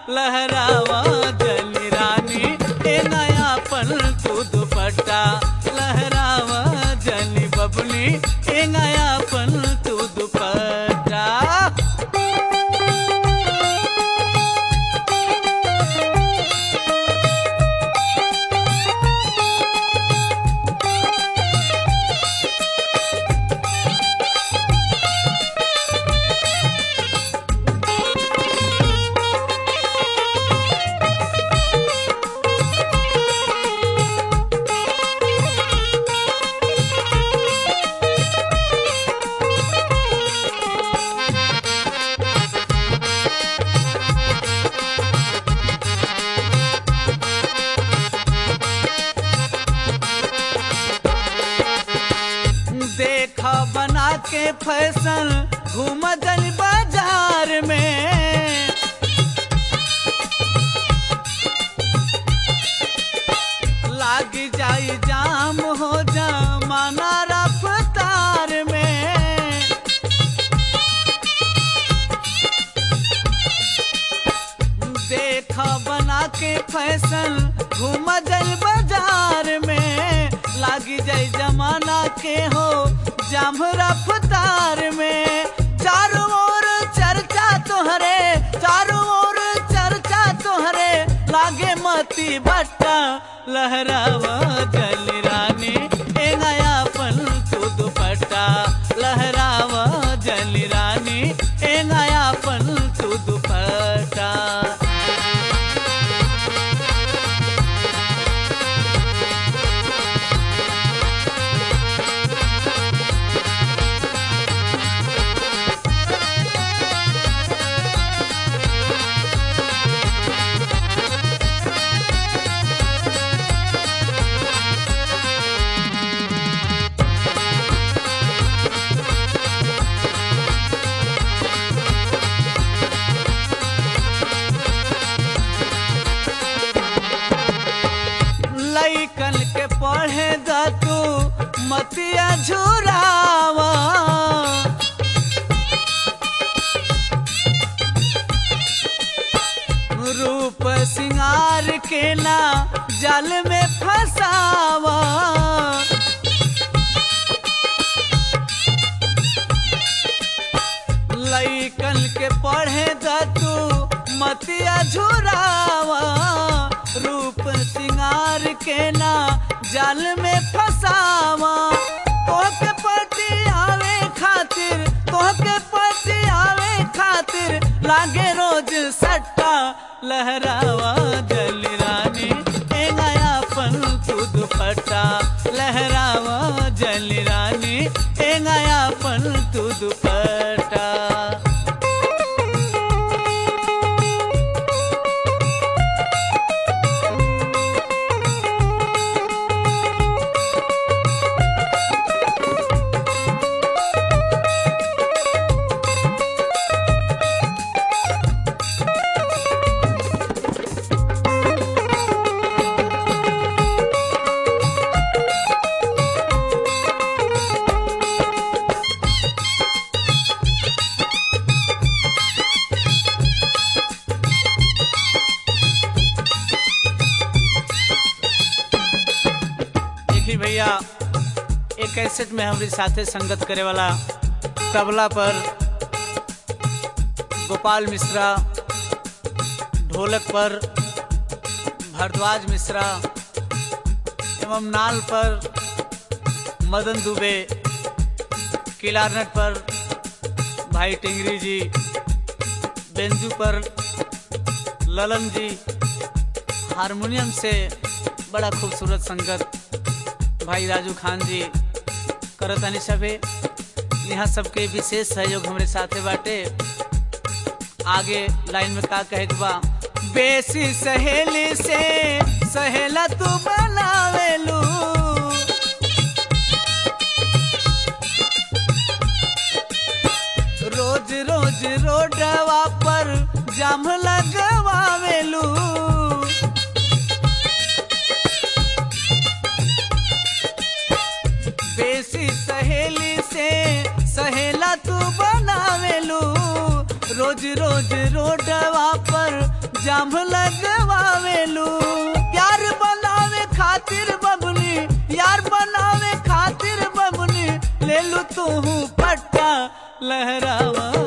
लहरावा जली रानी ए नया पन तू दुपट्टा लहरावा जली बबनी ए नया पन तू दुपट्टा। देखा बना के फैशन घूम जल बाजार में, लाग जाई जाम हो जमाना रफ्तार में। देखा बना के फैशन घूम जल बाजार में, लागी जाई जमाना के हो जाम रफ्तार में। चारों ओर चर्चा तोहरे, चारों ओर चर्चा तोहरे, लागे मती बट्टा लहरावा जली रानी ए नया पन तू दुपट्टा लहरावा जली रानी ए नया पन तू दुपट्टा। लइकन के पढ़े दा तू मतिया झुरावा, रूप सिंगार के ना जाल में फसावा। लइकन के पढ़े दा तू मतिया झुरावा, रूप सिंगार के ना जाल में फसावा। तोहके पटी आवे खातिर, तोहके पटी आवे खातिर, लागे रोज सट्टा लहरावा जली रानी ए नया पन तू दुपट्टा लहरावा जली रानी ए नया पन तू दुपट्टा। भैया एक कैसेट में हमारे साथे संगत करे वाला तबला पर गोपाल मिश्रा, ढोलक पर भारद्वाज मिश्रा एवं नाल पर मदन दुबे, किलारनेट पर भाई टिंगरी जी, बेंजू पर ललन जी, हारमोनियम से बड़ा खूबसूरत संगत भाई राजू खान जी करतानी सबे। यहाँ सबके विशेष सहयोग हमारे साथे बाटे। आगे लाइन में का कहे बा, बेसी सहेली से सहेला तू बनावेलू, रोज रोज रोडवा पर जाम लगवावेलू। बेसी सहेली से सहेला तू बनावेलू, रोज रोज रोडवा पर जाम लगवावेलू। यार बनावे खातिर बबुनी, यार बनावे खातिर बबुनी, ले लू तू पट्टा लहरावा